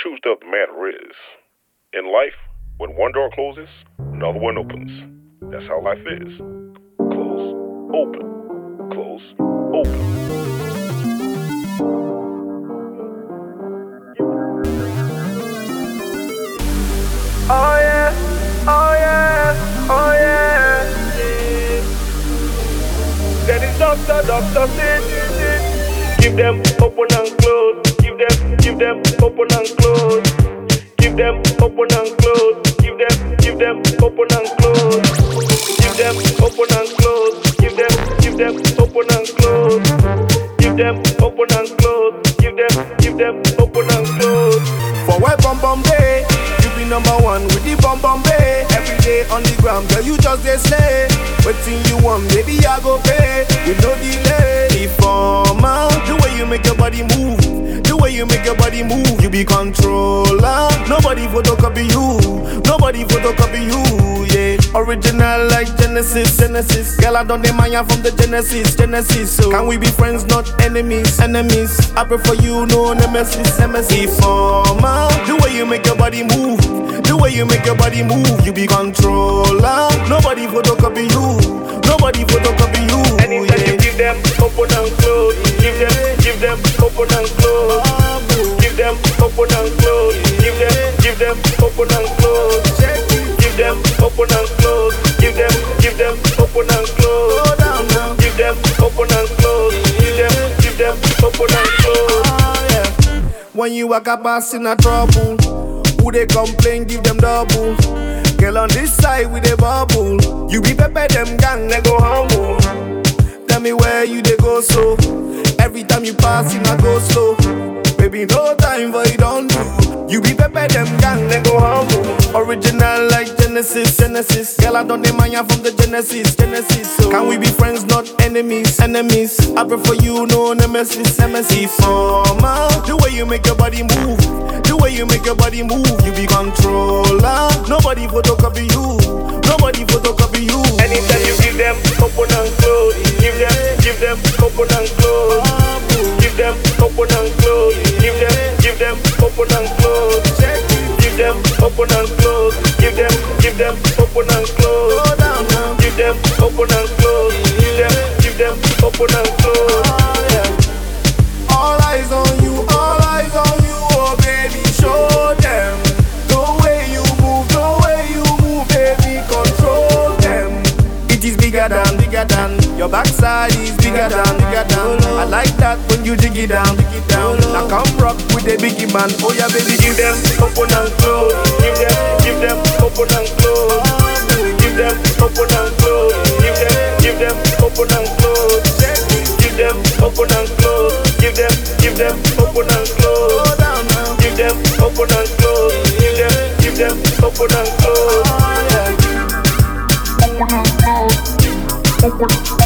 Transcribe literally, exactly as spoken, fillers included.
truth of the matter is, in life, when one door closes, another one opens. That's how life is. Close, open, close, open. Oh yeah, oh yeah, oh yeah. That is doctor, doctor said. Give them open and close. Give them, give them open and close. Give them open and close. Give them, give them open and close. Give them open and close. Give them, give them open and close. Give them open and close. Give them, give them open and close. For where bum bum day, you be number one with the bum bum bay. Every day on the ground, girl, you just dey slay. Waiting you want, baby, I go pay with no delay. Informer, the way you make your body move, the way you make your body move, you be controller. Nobody photocopy you, nobody photocopy you, yeah. Original like Genesis, Genesis. Girl, I don't demand ya from the Genesis, Genesis. So can we be friends, not enemies, enemies? I prefer you, no nemesis, nemesis. Informer, the way you make your body move, the way you make your body move, you be controller. Nobody photocopy you, nobody photocopy you. Anytime yeah. you give them open and close, give them, give them open and close. Give them open and close, give them, give them open and close. Give them open and close, give them, give them open and close. Give them open and close, give them, give them open and close. When you walk up past in a trouble, who they complain, give them double. Girl on this side with a bubble, you be pepper them gang, they go humble. Tell me where you they go so, every time you pass in I go slow. Baby no time for it don't do, you be pepper them gang, they go humble. Original like Genesis, Genesis. Girl I don't demand ya from the Genesis, Genesis. So can we be friends, not enemies, enemies? I prefer you, no nemesis, nemesis. Informer, the way you make your body move, the way you make your body move, you be controller. Nobody photocopy you, nobody photocopy you. Anytime you give them open and close, give them, give them open and close. Give them open and close, give them, give them open and close. Give them open and close, give them, give them open and close. Give them open and close, give them, give them open and close. All eyes on you, all eyes on you, oh baby, show them. The way you move, the way you move, baby, control them. It is bigger than, bigger than, your backside is bigger than, bigger than. I like that when you dig it down, dig it down. Now come rock with the biggie man, oh yeah baby. Give them open and close, give them, give them open and close. Give them open and close, give them, give them open and close. Give them open and close, give them, give them open and close. Give them open and close, give them, give them open and close. Open and close. Open.